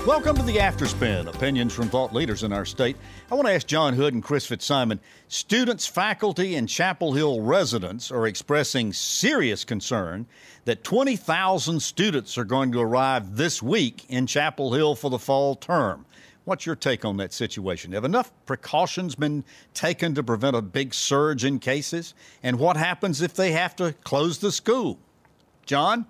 Welcome to the Afterspin, opinions from thought leaders in our state. I want to ask John Hood and Chris Fitzsimon. Students, faculty, and Chapel Hill residents are expressing serious concern that 20,000 students are going to arrive this week in Chapel Hill for the fall term. What's your take on that situation? Have enough precautions been taken to prevent a big surge in cases? And what happens if they have to close the school? John?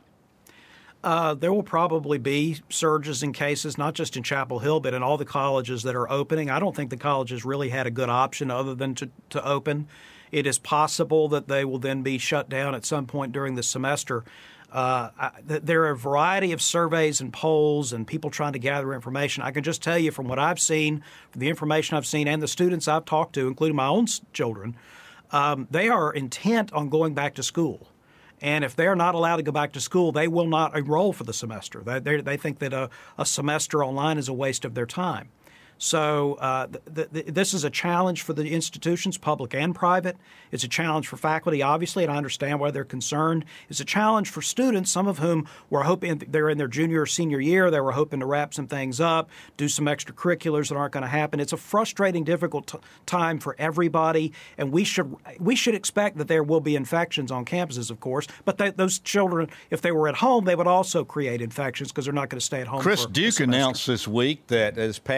There will probably be surges in cases, not just in Chapel Hill, but in all the colleges that are opening. I don't think the colleges really had a good option other than to open. It is possible that they will then be shut down at some point during the semester. There are a variety of surveys and polls and people trying to gather information. I can just tell you from what I've seen, from the information I've seen, and the students I've talked to, including my own children, they are intent on going back to school. And if they're not allowed to go back to school, they will not enroll for the semester. They think that a semester online is a waste of their time. So this is a challenge for the institutions, public and private. It's a challenge for faculty, obviously, and I understand why they're concerned. It's a challenge for students, some of whom were hoping they're in their junior or senior year. They were hoping to wrap some things up, do some extracurriculars that aren't going to happen. It's a frustrating, difficult time for everybody, and we should expect that there will be infections on campuses, of course. But those children, if they were at home, they would also create infections because they're not going to stay at home. Chris Duke announced this week that,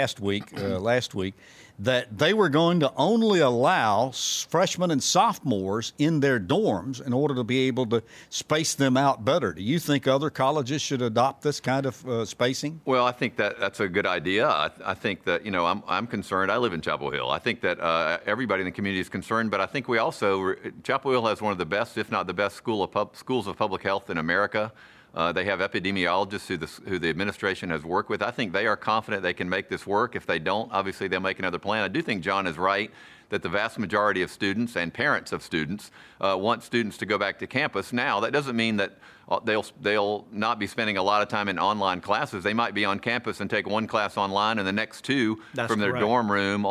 last week, that they were going to only allow freshmen and sophomores in their dorms in order to be able to space them out better. Do you think other colleges should adopt this kind of spacing? Well, I think that's a good idea. I think that, I'm concerned. I live in Chapel Hill. I think that everybody in the community is concerned, but I think we also, Chapel Hill has one of the best, if not the best, schools of public health in America. They have epidemiologists who the administration has worked with. I think they are confident they can make this work. If they don't, obviously they'll make another plan. I do think John is right that the vast majority of students and parents of students want students to go back to campus. Now, that doesn't mean that they'll not be spending a lot of time in online classes. They might be on campus and take one class online and the next two from their dorm room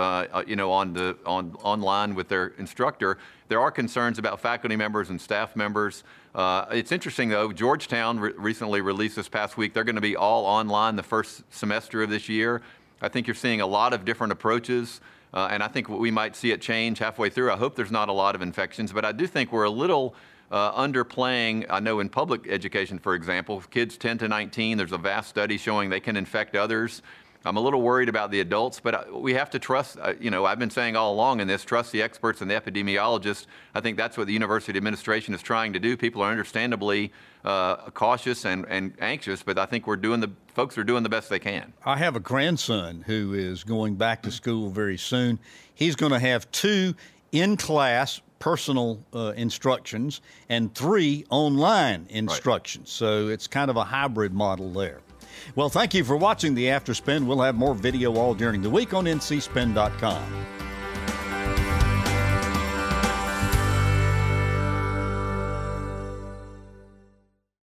online with their instructor. There are concerns about faculty members and staff members. It's interesting, though. Georgetown recently released this past week. They're going to be all online the first semester of this year. I think you're seeing a lot of different approaches, and I think we might see it change halfway through. I hope there's not a lot of infections, but I do think we're a little underplaying. I know in public education, for example, kids 10 to 19, there's a vast study showing they can infect others. I'm a little worried about the adults, but we have to trust, I've been saying all along in this, trust the experts and the epidemiologists. I think that's what the university administration is trying to do. People are understandably cautious and anxious, but I think folks are doing the best they can. I have a grandson who is going back to school very soon. He's going to have 2 in-class personal instructions and 3 online instructions. Right. So it's kind of a hybrid model there. Well, thank you for watching the Afterspin. We'll have more video all during the week on ncspin.com.